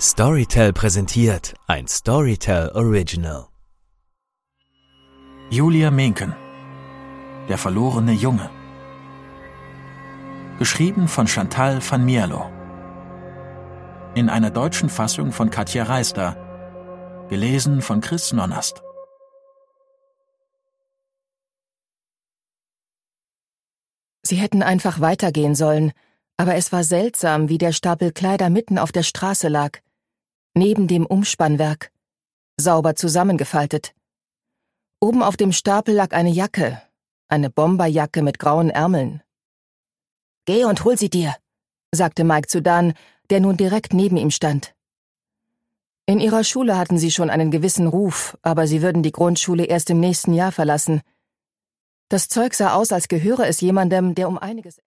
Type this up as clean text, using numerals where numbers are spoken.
Storytel präsentiert ein Storytel Original. Julia Menken, der verlorene Junge. Geschrieben von Chantal van Mierlo. In einer deutschen Fassung von Katja Reister. Gelesen von Chris Nonnast. Sie hätten einfach weitergehen sollen, aber es war seltsam, wie der Stapel Kleider mitten auf der Straße lag, neben dem Umspannwerk, sauber zusammengefaltet. Oben auf dem Stapel lag eine Jacke, eine Bomberjacke mit grauen Ärmeln. »Geh und hol sie dir«, sagte Mike zu Dan, der nun direkt neben ihm stand. In ihrer Schule hatten sie schon einen gewissen Ruf, aber sie würden die Grundschule erst im nächsten Jahr verlassen. Das Zeug sah aus, als gehöre es jemandem, der um einiges